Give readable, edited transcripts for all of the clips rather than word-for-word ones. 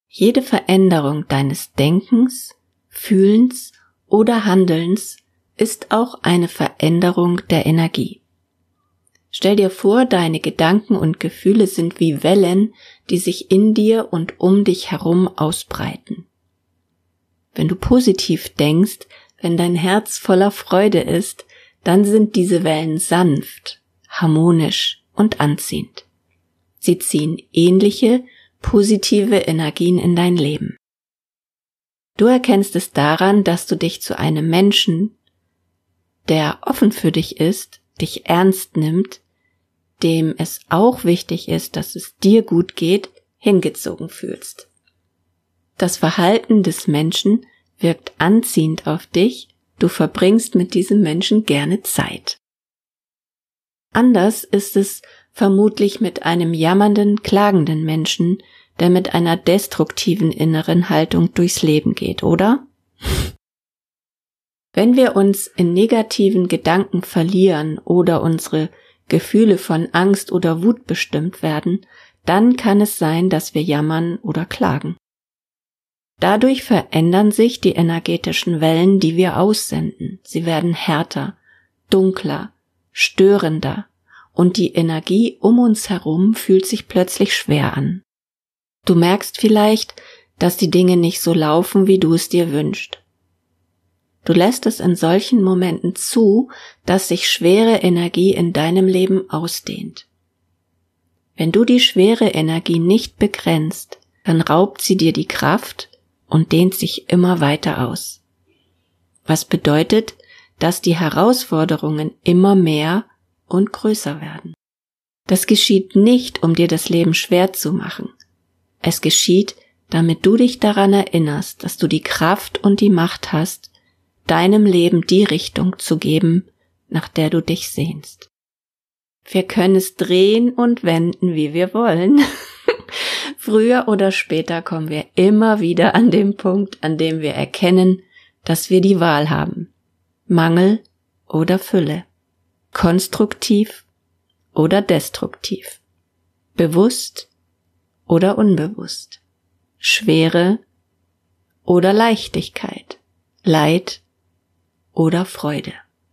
Jede Veränderung deines Denkens, Fühlens oder Handelns ist auch eine Veränderung der Energie. Stell dir vor, deine Gedanken und Gefühle sind wie Wellen, die sich in dir und um dich herum ausbreiten. Wenn du positiv denkst, wenn dein Herz voller Freude ist, dann sind diese Wellen sanft, harmonisch und anziehend. Sie ziehen ähnliche, positive Energien in dein Leben. Du erkennst es daran, dass du dich zu einem Menschen, der offen für dich ist, dich ernst nimmt, dem es auch wichtig ist, dass es dir gut geht, hingezogen fühlst. Das Verhalten des Menschen wirkt anziehend auf dich, du verbringst mit diesem Menschen gerne Zeit. Anders ist es vermutlich mit einem jammernden, klagenden Menschen, der mit einer destruktiven inneren Haltung durchs Leben geht, oder? Wenn wir uns in negativen Gedanken verlieren oder unsere Gefühle von Angst oder Wut bestimmt werden, dann kann es sein, dass wir jammern oder klagen. Dadurch verändern sich die energetischen Wellen, die wir aussenden. Sie werden härter, dunkler, störender und die Energie um uns herum fühlt sich plötzlich schwer an. Du merkst vielleicht, dass die Dinge nicht so laufen, wie du es dir wünschst. Du lässt es in solchen Momenten zu, dass sich schwere Energie in deinem Leben ausdehnt. Wenn du die schwere Energie nicht begrenzt, dann raubt sie dir die Kraft und dehnt sich immer weiter aus. Was bedeutet, dass die Herausforderungen immer mehr und größer werden. Das geschieht nicht, um dir das Leben schwer zu machen. Es geschieht, damit du dich daran erinnerst, dass du die Kraft und die Macht hast, deinem Leben die Richtung zu geben, nach der du dich sehnst. Wir können es drehen und wenden, wie wir wollen. Früher oder später kommen wir immer wieder an den Punkt, an dem wir erkennen, dass wir die Wahl haben. Mangel oder Fülle. Konstruktiv oder destruktiv. Bewusst oder unbewusst. Schwere oder Leichtigkeit. Leid oder Freude.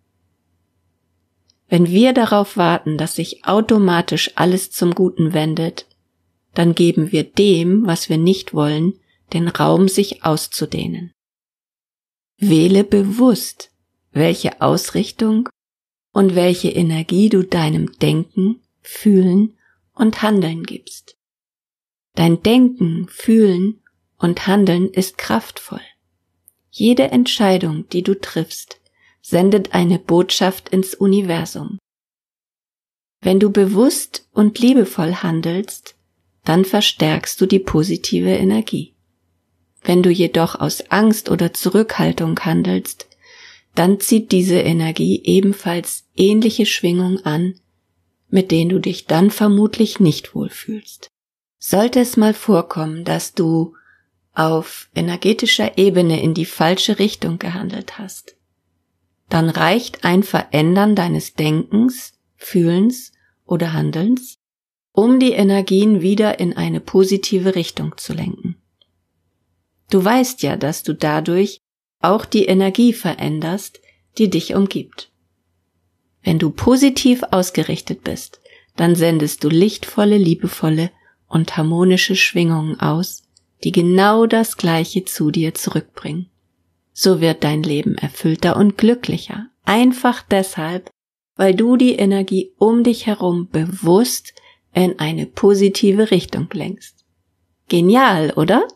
Wenn wir darauf warten, dass sich automatisch alles zum Guten wendet, dann geben wir dem, was wir nicht wollen, den Raum, sich auszudehnen. Wähle bewusst, welche Ausrichtung und welche Energie du deinem Denken, Fühlen und Handeln gibst. Dein Denken, Fühlen und Handeln ist kraftvoll. Jede Entscheidung, die du triffst, sendet eine Botschaft ins Universum. Wenn du bewusst und liebevoll handelst, dann verstärkst du die positive Energie. Wenn du jedoch aus Angst oder Zurückhaltung handelst, dann zieht diese Energie ebenfalls ähnliche Schwingungen an, mit denen du dich dann vermutlich nicht wohlfühlst. Sollte es mal vorkommen, dass du auf energetischer Ebene in die falsche Richtung gehandelt hast, dann reicht ein Verändern deines Denkens, Fühlens oder Handelns, um die Energien wieder in eine positive Richtung zu lenken. Du weißt ja, dass du dadurch auch die Energie veränderst, die dich umgibt. Wenn du positiv ausgerichtet bist, dann sendest du lichtvolle, liebevolle und harmonische Schwingungen aus, die genau das Gleiche zu dir zurückbringen. So wird dein Leben erfüllter und glücklicher, einfach deshalb, weil du die Energie um dich herum bewusst in eine positive Richtung lenkst. Genial, oder?